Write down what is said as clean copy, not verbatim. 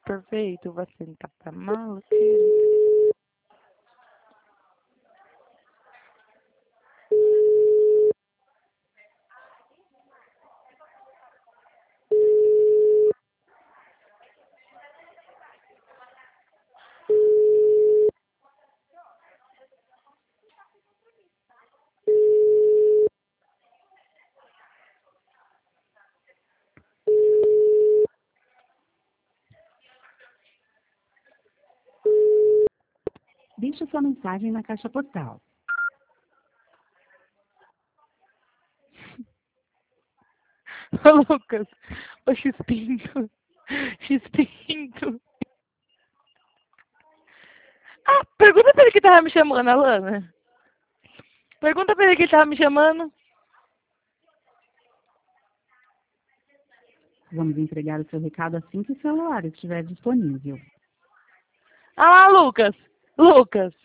perfeito, vai sentar pra maloqueiro. Deixe sua mensagem na caixa postal. Ô, Lucas, ô X-Pinto, X-Pinto. Ah, pergunta pra ele que tava me chamando, Alana. Pergunta pra ele que ele tava me chamando. Vamos entregar o seu recado assim que o celular estiver disponível. Ah lá, Lucas. Lucas.